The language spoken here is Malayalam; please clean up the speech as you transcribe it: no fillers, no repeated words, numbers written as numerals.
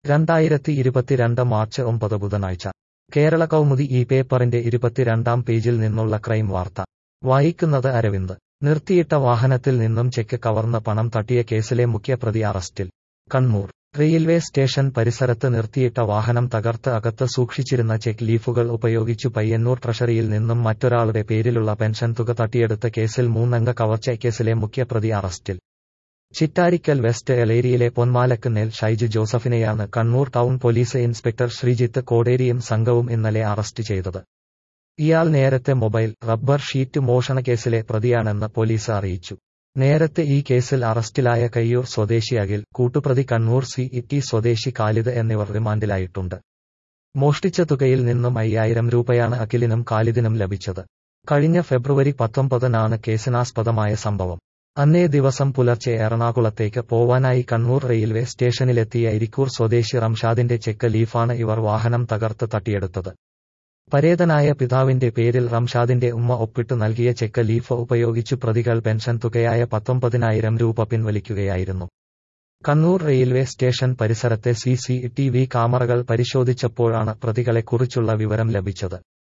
2022 മാർച്ച് 9 ബുധനാഴ്ച കേരള കൗമുദി ഈ പേപ്പറിന്റെ 22-ാം പേജിൽ നിന്നുള്ള ക്രൈം വാർത്ത വായിക്കുന്നത് അരവിന്ദ്. നിർത്തിയിട്ട വാഹനത്തിൽ നിന്നും ചെക്ക് കവർന്ന് പണം തട്ടിയ കേസിലെ മുഖ്യപ്രതി അറസ്റ്റിൽ. കണ്ണൂർ റെയിൽവേ സ്റ്റേഷൻ പരിസരത്ത് നിർത്തിയിട്ട വാഹനം തകർത്ത് അകത്ത് സൂക്ഷിച്ചിരുന്ന ചെക്ക് ലീഫുകൾ ഉപയോഗിച്ചു പയ്യന്നൂർ ട്രഷറിയിൽ നിന്നും മറ്റൊരാളുടെ പേരിലുള്ള പെൻഷൻ തുക തട്ടിയെടുത്ത കേസിൽ 3-അംഗ കവർച്ചക്കേസിലെ മുഖ്യപ്രതി അറസ്റ്റിൽ. ചിറ്റാരിക്കൽ വെസ്റ്റ് എളേരിയിലെ പൊന്മാലക്കുന്നേൽ ഷൈജു ജോസഫിനെയാണ് Kannur town police inspector Sreejith കോടേരിയും സംഘവും ഇന്നലെ അറസ്റ്റ് ചെയ്തത്. ഇയാൾ നേരത്തെ മൊബൈൽ, റബ്ബർ ഷീറ്റ് മോഷണക്കേസിലെ പ്രതിയാണെന്ന് പോലീസ് അറിയിച്ചു. നേരത്തെ ഈ കേസിൽ അറസ്റ്റിലായ കയ്യൂർ സ്വദേശി അഖിൽ, കൂട്ടുപ്രതി കണ്ണൂർ CET സ്വദേശി ഖാലിദ് എന്നിവർ റിമാൻഡിലായിട്ടുണ്ട്. മോഷ്ടിച്ച തുകയിൽ നിന്നും 5000 രൂപയാണ് അഖിലിനും ഖാലിദിനും ലഭിച്ചത്. കഴിഞ്ഞ ഫെബ്രുവരി 19-നാണ് കേസിനാസ്പദമായ സംഭവം. അന്നേ ദിവസം പുലർച്ചെ എറണാകുളത്തേക്ക് പോവാനായി കണ്ണൂർ റെയിൽവേ സ്റ്റേഷനിലെത്തിയ ഇരിക്കൂർ സ്വദേശി റംഷാദിന്റെ ചെക്ക് ലീഫാണ് ഇവർ വാഹനം തകർത്ത് തട്ടിയെടുത്തത്. പരേതനായ പിതാവിന്റെ പേരിൽ റംഷാദിന്റെ ഉമ്മ ഒപ്പിട്ടു നൽകിയ ചെക്ക് ലീഫ് ഉപയോഗിച്ചു പ്രതികൾ പെൻഷൻ തുകയായ 19,000 രൂപ പിൻവലിക്കുകയായിരുന്നു. കണ്ണൂർ റെയിൽവേ സ്റ്റേഷൻ പരിസരത്തെ CCTV ക്യാമറകൾ പരിശോധിച്ചപ്പോഴാണ് പ്രതികളെക്കുറിച്ചുള്ള വിവരം ലഭിച്ചത്.